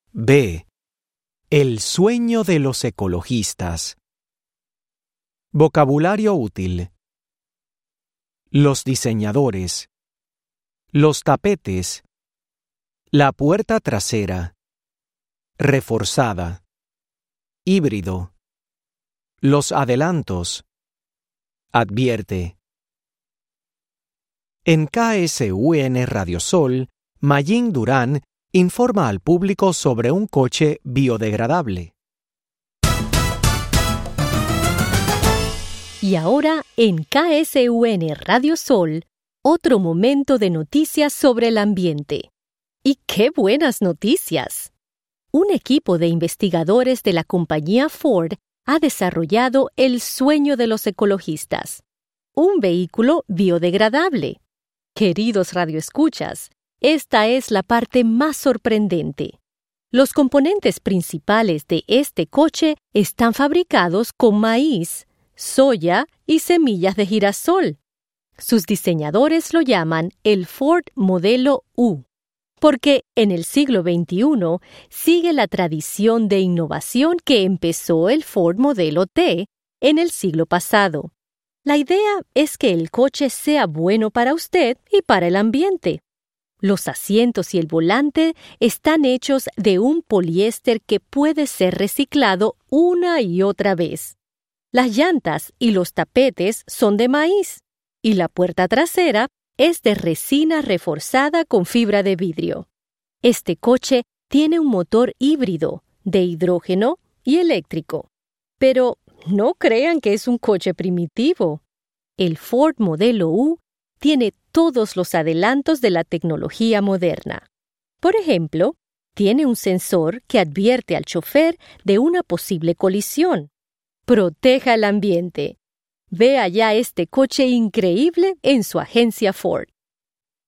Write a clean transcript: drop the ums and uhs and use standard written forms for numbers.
B. El sueño de los ecologistas. Vocabulario útil. Los diseñadores. Los tapetes. La puerta trasera. Reforzada. Híbrido. Los adelantos. Advierte. En KSUN Radio Sol, Mayín Durán informa al público sobre un coche biodegradable. Y ahora, en KSUN Radio Sol, otro momento de noticias sobre el ambiente. ¡Y qué buenas noticias! Un equipo de investigadores de la compañía Ford ha desarrollado el sueño de los ecologistas, un vehículo biodegradable. Queridos radioescuchas, esta es la parte más sorprendente. Los componentes principales de este coche están fabricados con maíz, soya y semillas de girasol. Sus diseñadores lo llaman el Ford Modelo U, porque en el siglo XXI sigue la tradición de innovación que empezó el Ford Modelo T en el siglo pasado. La idea es que el coche sea bueno para usted y para el ambiente. Los asientos y el volante están hechos de un poliéster que puede ser reciclado una y otra vez. Las llantas y los tapetes son de maíz y la puerta trasera es de resina reforzada con fibra de vidrio. Este coche tiene un motor híbrido de hidrógeno y eléctrico. Pero no crean que es un coche primitivo. El Ford Modelo U tiene todos los adelantos de la tecnología moderna. Por ejemplo, tiene un sensor que advierte al chofer de una posible colisión. Proteja el ambiente. Vea ya este coche increíble en su agencia Ford.